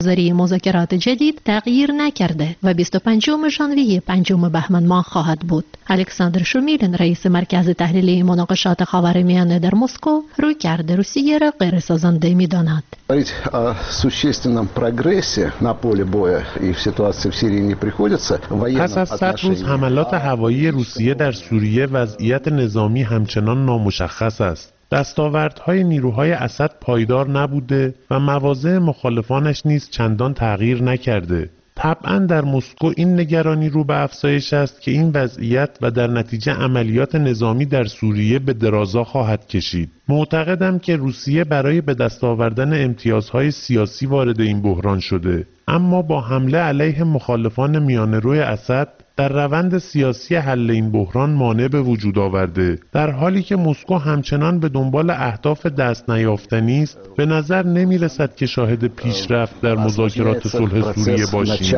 برگزاری مذاکرات جدید تغییر نکرده و 25 ژانویه 5 بهمن ماه خواهد بود. الکساندر شومیلن رئیس مرکز تحلیلی مناقشات خاورمیانه در مسکو رویکرد روسیه را غیر سازنده می‌داند. Говорить о существенном прогрессе на поле боя и в ситуации в Сирии не приходится. پس از 100 روز حملات هوایی روسیه در سوریه وضعیت نظامی همچنان نامشخص است. دستاوردهای نیروهای اسد پایدار نبوده و مواضع مخالفانش نیز چندان تغییر نکرده. طبعا در مسکو این نگرانی رو به افزایش است که این وضعیت و در نتیجه عملیات نظامی در سوریه به درازا خواهد کشید. معتقدم که روسیه برای به دست آوردن امتیازهای سیاسی وارد این بحران شده، اما با حمله علیه مخالفان میانه‌رو اسد در روند سیاسی حل این بحران مانع به وجود آورده. در حالی که مسکو همچنان به دنبال اهداف دست نیافتنی است، به نظر نمی رسد که شاهد پیشرفت در مذاکرات صلح سوریه باشیم.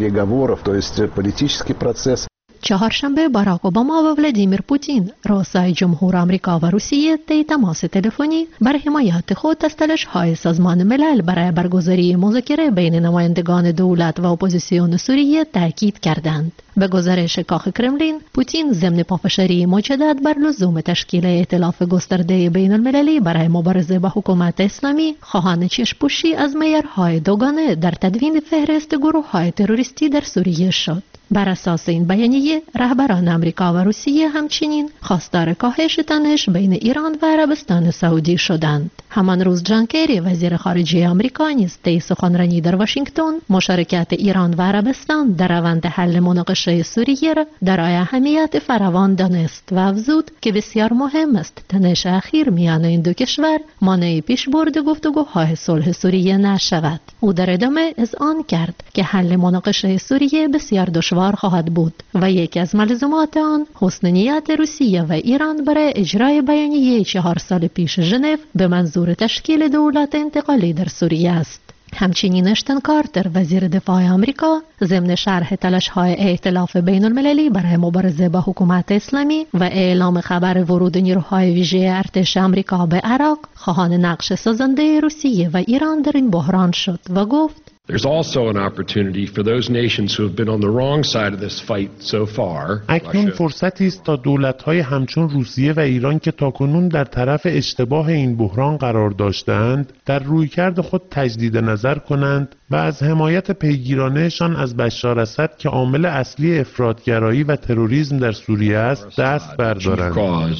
چهارشنبه باراک اوباما و ولادیمیر پوتین رؤسای جمهور آمریکا و روسیه طی تماس تلفنی بر حمایت خود از تلاش‌های سازمان ملل برای برگزاری مذاکره بین نمایندگان دولت و اپوزیسیون سوریه تاکید کردند. به گزارش کاخ کرملین، پوتین ضمن پافشاری مجدد بر لزوم تشکیل ائتلاف گسترده بین المللی برای مبارزه با حکومت اسلامی خواهان چشم‌پوشی از معیارهای دوگانه در تدوین فهرست گروه‌های تروریستی در سوریه شد. بر اساس این بیانیه، رهبران آمریکا و روسیه همچنین خواستار کاهش تنش بین ایران و عربستان سعودی شدند. همان روز جان کری وزیر خارجه آمریکا نیز طی سخنرانی در واشنگتن مشارکت ایران و عربستان در روند حل مناقشه سوریه را دارای اهمیت فراوان دانست و افزود که بسیار مهم است تنش اخیر میان این دو کشور مانع پیشبرد گفتگوهای صلح سوریه نشود. او در ادامه اذعان کرد که حل مناقشه سوریه بسیار دشوار خواهد بود و یکی از ملزومات آن حسن نیت روسیه و ایران برای اجرای بیانیه 4 سال پیش ژنو به منظور تشکیل دولت انتقالی در سوریه است. همچنین اشتن کارتر وزیر دفاع آمریکا ضمن شرح تلاش‌های ائتلاف بین المللی برای مبارزه با حکومت اسلامی و اعلام خبر ورود نیروهای ویژه ارتش آمریکا به عراق خواهان نقش سازنده روسیه و ایران در این بحران شد و گفت There's also an opportunity for those nations who have been on the wrong side of this fight so far. اکنون فرصتی است تا دولت‌های همچون روسیه و ایران که تاکنون در طرف اشتباه این بحران قرار داشتند، در رویکرد خود تجدید نظر کنند و از حمایت پیگیرانه‌شان از بشار اسد که عامل اصلی افراطگرایی و تروریسم در سوریه است، دست بردارند.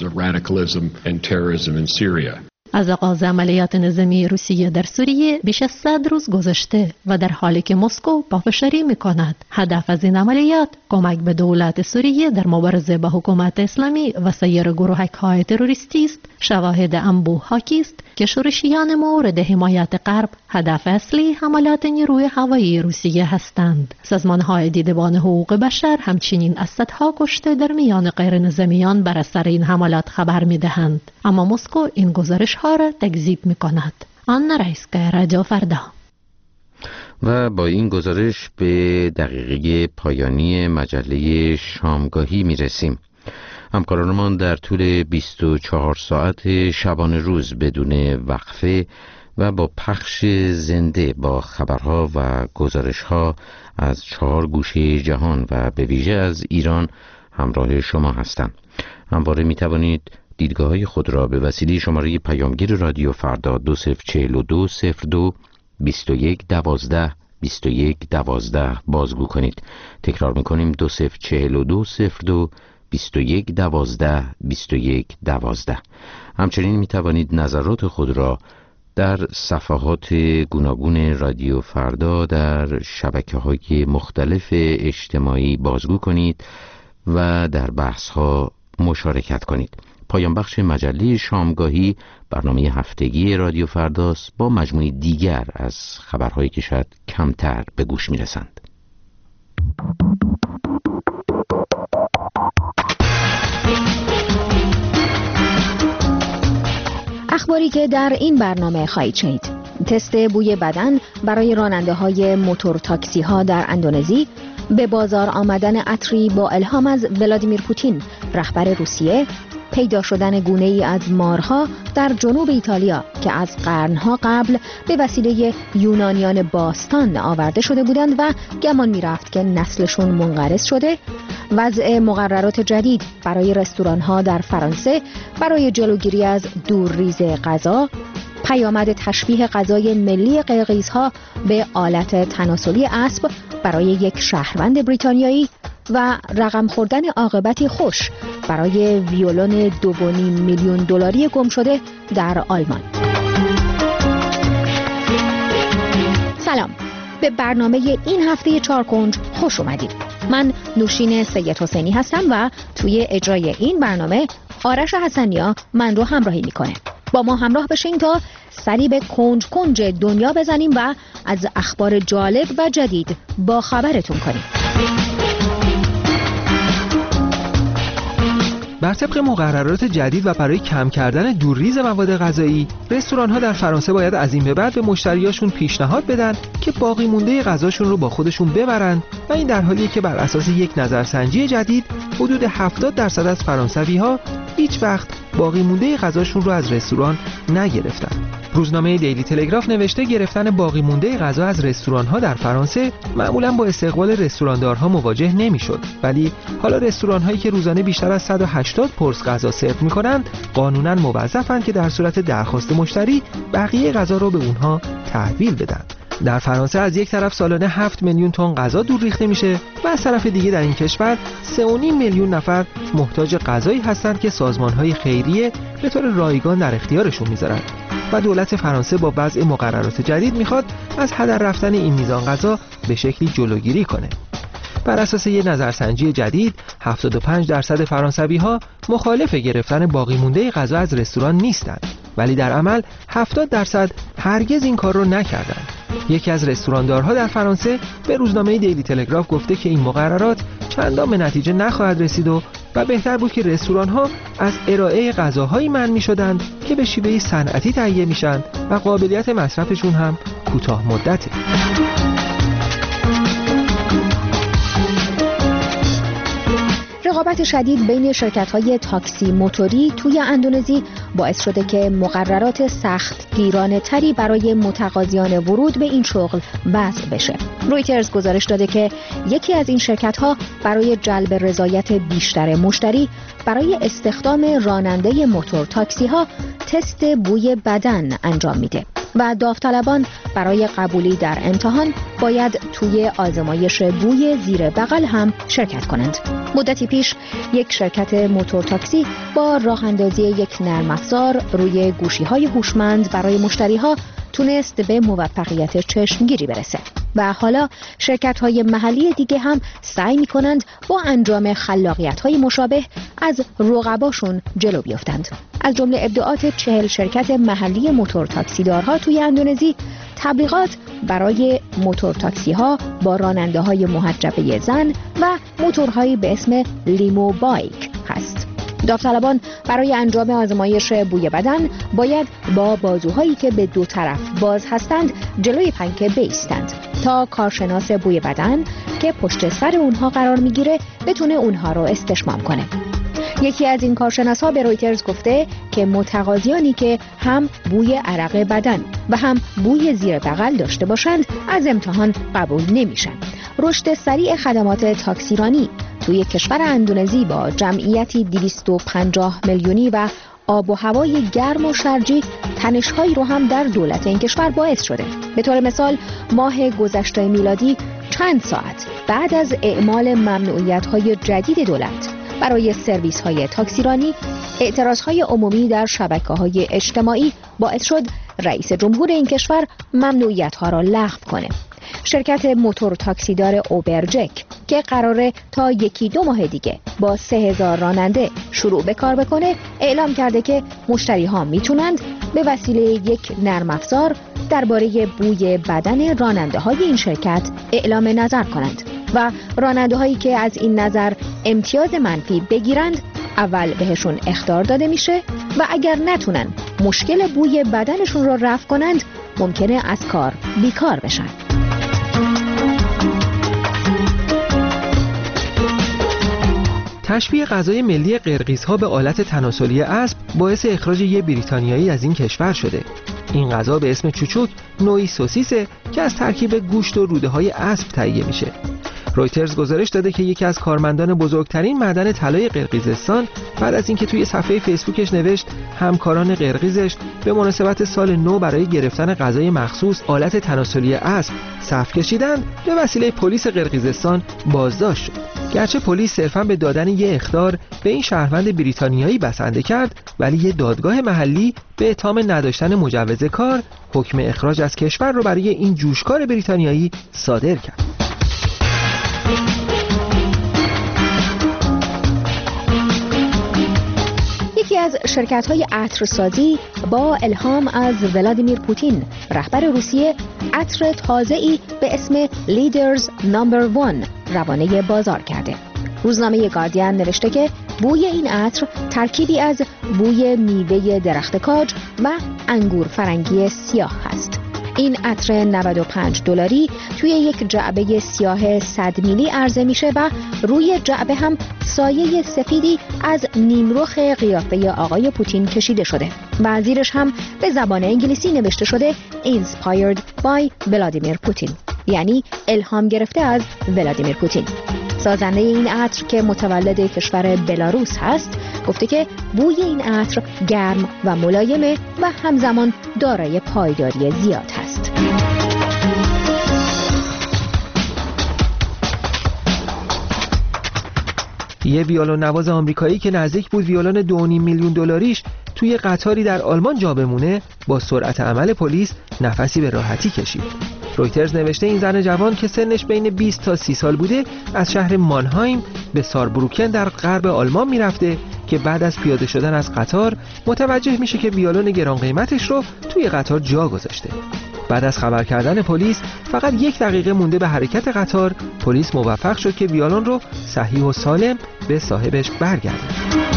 از آغاز عملیات نظامی روسیه در سوریه بیش از 100 روز گذشته و در حالی که مسکو پافشاری می‌کند هدف از این عملیات کمک به دولت سوریه در مبارزه با حکومت اسلامی و سایر گروه‌های تروریستی است، شواهد انبوه حاکی است که شورشیان مورد حمایت غرب هدف اصلی حملات نیروی هوایی روسیه هستند. سازمان‌های دیدبان حقوق بشر همچنین از صدها کشته در میان غیر نظامیان بر اثر این حملات خبر می‌دهند، اما مسکو این گزارش‌ها را تکذیب می‌کند. آنا رایسکا، رادیو فردا. و با این گزارش به دقیقه پایانی مجله شامگاهی می‌رسیم. همکارانمان در طول 24 ساعت شبانه روز بدون وقفه و با پخش زنده با خبرها و گزارشها از 4 گوشه جهان و به ویژه از ایران همراه شما هستند. همواره می توانید دیدگاه‌های خود را به وسیله شماره پیامگیر رادیو فردا 2042 02 21 12 21 12 بازگو کنید. تکرار می‌کنیم 2042 02 21 12 21 12. همچنین می توانید نظرات خود را در صفحات گوناگون رادیو فردا در شبکه‌های مختلف اجتماعی بازگو کنید و در بحث‌ها مشارکت کنید. پایان بخش مجله شامگاهی برنامه هفتگی رادیو فرداست با مجموعه دیگر از خبرهایی که شاید کمتر به گوش می‌رسند. اخباری که در این برنامه خواهید شنید: تست بوی بدن برای راننده های موتور تاکسی ها در اندونزی، به بازار آمدن عطری با الهام از ولادیمیر پوتین رهبر روسیه پیدا شدن گونه‌ای از مارها در جنوب ایتالیا که از قرنها قبل به وسیله یونانیان باستان آورده شده بودند و گمان می‌رفت که نسلشون منقرض شده، وضع مقررات جدید برای رستوران‌ها در فرانسه برای جلوگیری از دورریز غذا، پیامد تشبیه غذای ملی قرقیزها به آلت تناسلی اسب برای یک شهروند بریتانیایی و رقم خوردن عاقبتی خوش برای ویولون 2.5 میلیون دلاری گم شده در آلمان. سلام، به برنامه این هفته 4 کنج خوش اومدید. من نوشین سید حسینی هستم و توی اجرای این برنامه آرش حسنیا من رو همراهی میکنه. با ما همراه بشین تا سری به کنج کنج دنیا بزنیم و از اخبار جالب و جدید با خبرتون کنیم. بر طبق مقررات جدید و برای کم کردن دورریز مواد غذایی، رستوران‌ها در فرانسه باید از این به بعد به مشتریاشون پیشنهاد بدن که باقی مونده غذاشون رو با خودشون ببرن و این در حالیه که بر اساس یک نظرسنجی جدید حدود 70% از فرانسوی‌ها هیچ وقت باقی مونده غذاشون رو از رستوران نگرفتن. روزنامه دیلی تلگراف نوشته گرفتن باقی مونده غذا از رستوران‌ها در فرانسه معمولاً با استقبال رستوراندارها مواجه نمی‌شد، ولی حالا رستوران‌هایی که روزانه بیشتر از 180 پرس غذا سرو می‌کنند قانوناً موظفند که در صورت درخواست مشتری بقیه غذا رو به اونها تحویل بدن. در فرانسه از یک طرف سالانه 7 میلیون تن غذا دور ریخته میشه و از طرف دیگه در این کشور 3.5 میلیون نفر محتاج غذایی هستند که سازمان‌های خیریه به طور رایگان در اختیارشون میذارن و دولت فرانسه با وضع مقررات جدید میخواد از هدر رفتن این میزان غذا به شکلی جلوگیری کنه. بر اساس یک نظرسنجی جدید 75% فرانسوی‌ها مخالف گرفتن باقی مونده غذا از رستوران نیستند، ولی در عمل 70% هرگز این کار رو نکردند. یکی از رستوراندارها در فرانسه به روزنامه دیلی تلگراف گفته که این مقررات چندان به نتیجه نخواهد رسید و بهتر بود که رستوران‌ها از ارائه غذاهایی منع می‌شدند که به شیوه صنعتی تهیه میشن و قابلیت مصرفشون هم کوتاه مدته. رقابت شدید بین شرکت‌های تاکسی موتوری توی اندونزی باعث شده که مقررات سخت گیرانه تری برای متقاضیان ورود به این شغل وضع بشه. رویترز گزارش داده که یکی از این شرکت‌ها برای جلب رضایت بیشتر مشتری برای استخدام راننده موتور تاکسی‌ها تست بوی بدن انجام میده و داوطلبان برای قبولی در امتحان باید توی آزمایش بوی زیر بغل هم شرکت کنند. مدتی پیش یک شرکت موتور تاکسی با راه اندازی یک نرم افزار روی گوشی‌های هوشمند برای مشتری‌ها تونست به موفقیت چشمگیری برسه و حالا شرکت‌های محلی دیگه هم سعی می‌کنند با انجام خلاقیت‌های مشابه از رقباشون جلو بیفتند. از جمله ابداعات 40 شرکت محلی موتور تاکسیدارها توی اندونزی تبلیغات برای موتور تاکسی‌ها با راننده‌های محجبه زن و موتورهایی به اسم لیمو بایک هست. داوطلبان برای انجام آزمایش بوی بدن باید با بازوهایی که به دو طرف باز هستند جلوی پنکه بایستند تا کارشناس بوی بدن که پشت سر اونها قرار میگیره بتونه اونها رو استشمام کنه. یکی از این کارشناس‌ها به رویترز گفته که متقاضیانی که هم بوی عرق بدن و هم بوی زیر بغل داشته باشند از امتحان قبول نمیشن. رشد سریع خدمات تاکسیرانی توی کشور اندونزی با جمعیتی 250 میلیونی و آب و هوای گرم و شرجی تنش‌هایی رو هم در دولت این کشور باعث شده. به طور مثال ماه گذشته میلادی چند ساعت بعد از اعمال ممنوعیت‌های جدید دولت برای سرویس‌های تاکسیرانی، اعتراض‌های عمومی در شبکه‌های اجتماعی باعث شد رئیس جمهور این کشور ممنوعیت‌ها را لغو کنه. شرکت موتور تاکسیدار اوبرجک که قراره تا 1-2 ماه دیگه با 3000 راننده شروع به کار بکنه اعلام کرده که مشتری‌ها میتونند به وسیله یک نرم افزار درباره بوی بدن راننده‌های این شرکت اعلام نظر کنند و راننده‌هایی که از این نظر امتیاز منفی بگیرند اول بهشون اخطار داده میشه و اگر نتونن مشکل بوی بدنشون رو رفع کنند ممکنه از کار بیکار بشن. تشبیه غذای ملی قرقیزها به آلت تناسلی اسب باعث اخراج یک بریتانیایی از این کشور شده. این غذا به اسم چوچوک نوعی سوسیسه که از ترکیب گوشت و روده‌های اسب تهیه میشه. رویترز گزارش داده که یکی از کارمندان بزرگترین معدن طلای قرقیزستان بعد از اینکه توی صفحه فیسبوکش نوشت همکاران قرقیزش به مناسبت سال نو برای گرفتن غذای مخصوص آلت تناسلی اسب صف کشیدند، به وسیله پلیس قرقیزستان بازداشت شد. گرچه پلیس صرفاً به دادن یک اخطار به این شهروند بریتانیایی بسنده کرد، ولی یک دادگاه محلی به اتهام نداشتن مجوز کار حکم اخراج از کشور رو برای این جوشکار بریتانیایی صادر کرد. یکی از شرکت‌های عطرسازی با الهام از ولادیمیر پوتین رهبر روسیه عطر تازه‌ای به اسم لیدرز نمبر 1 روانه بازار کرده. روزنامه گاردین نوشته که بوی این عطر ترکیبی از بوی میوه درخت کاج و انگور فرنگی سیاه است. این عطر $95 توی یک جعبه سیاه 100 میلی عرضه میشه و روی جعبه هم سایه سفیدی از نیمرخ قیافه آقای پوتین کشیده شده و زیرش هم به زبان انگلیسی نوشته شده Inspired by Vladimir Putin، یعنی الهام گرفته از ولادیمیر پوتین. سازنده این عطر که متولد کشور بلاروس هست گفته که بوی این عطر گرم و ملایمه و همزمان دارای پایداری زیاد هست. یه ویولون نواز آمریکایی که نزدیک بود ویولون $2.5 میلیون توی قطاری در آلمان جا بمونه، با سرعت عمل پلیس نفسی به راحتی کشید. رویترز نوشته این زن جوان که سنش بین 20 تا 30 سال بوده از شهر مانهایم به ساربروکن در غرب آلمان میرفته که بعد از پیاده شدن از قطار متوجه میشه که ویولون گران قیمتش رو توی قطار جا گذاشته. بعد از خبر کردن پلیس فقط 1 دقیقه مونده به حرکت قطار، پلیس موفق شد که ویولون رو صحیح و سالم به صاحبش برگردونه.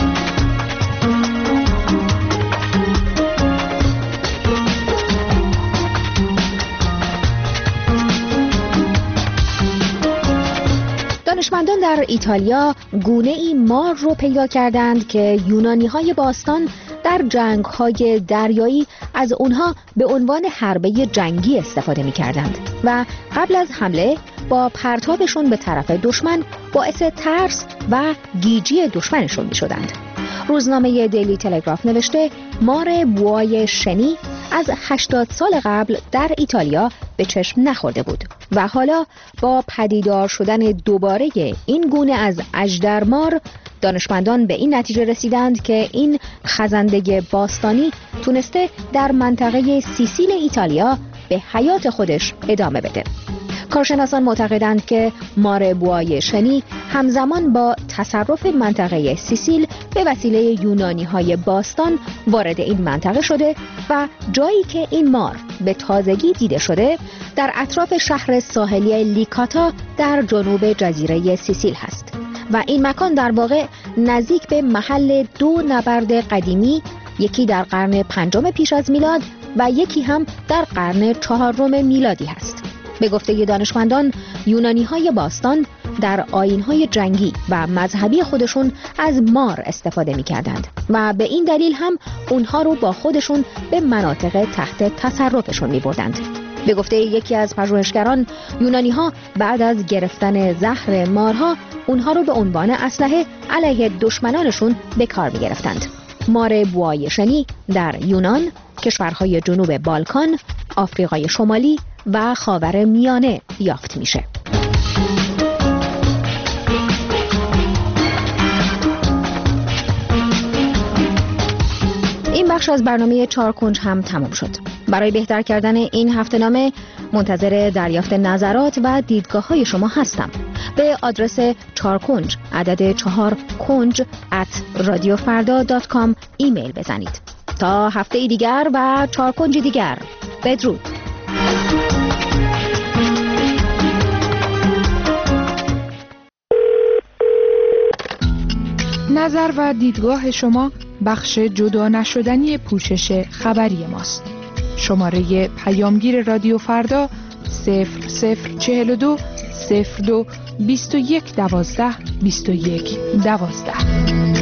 دانشمندان در ایتالیا گونه‌ای مار رو پیدا کردند که یونانی‌های باستان در جنگ‌های دریایی از اونها به عنوان حربه جنگی استفاده می‌کردند و قبل از حمله با پرتابشون به طرف دشمن باعث ترس و گیجی دشمنشون می‌شدند. روزنامه دیلی تلگراف نوشته مار بوای شنی از 80 سال قبل در ایتالیا به چشم نخورده بود و حالا با پدیدار شدن دوباره این گونه از اژدرمار دانشمندان به این نتیجه رسیدند که این خزنده باستانی تونسته در منطقه سیسیل ایتالیا به حیات خودش ادامه بده. کارشناسان معتقدند که مار بوای شنی همزمان با تصرف منطقه سیسیل به وسیله یونانی‌های باستان وارد این منطقه شده و جایی که این مار به تازگی دیده شده در اطراف شهر ساحلی لیکاتا در جنوب جزیره سیسیل هست و این مکان در واقع نزدیک به محل 2 نبرد قدیمی، یکی در قرن 5 پیش از میلاد و یکی هم در قرن 4 میلادی هست. به گفته دانشمندان یونانی‌های باستان در آیین‌های جنگی و مذهبی خودشون از مار استفاده می‌کردند و به این دلیل هم اونها رو با خودشون به مناطق تحت تصرفشون می‌بردند. به گفته یکی از پژوهشگران یونانی‌ها بعد از گرفتن زهر مارها اونها رو به عنوان اسلحه علیه دشمنانشون به کار می‌گرفتند. مار بوای شنی در یونان، کشورهای جنوب بالکان، آفریقای شمالی و خاور میانه یافت میشه. این بخش از برنامه 4 کنج هم تمام شد. برای بهتر کردن این هفته‌نامه منتظر دریافت نظرات و دیدگاه‌های شما هستم. به آدرس 4 کنج عدد 4 کنج @radiofarda.com ایمیل بزنید. تا هفته دیگر و 4 کنج دیگر، بدرود. نظر و دیدگاه شما بخش جدا نشدنی پوشش خبری ماست. شماره پیامگیر رادیو فردا 0042 02 21 12 21 12.